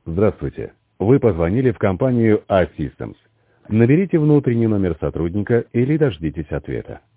Здравствуйте. Вы позвонили в компанию A-Systems. Наберите внутренний номер сотрудника или дождитесь ответа.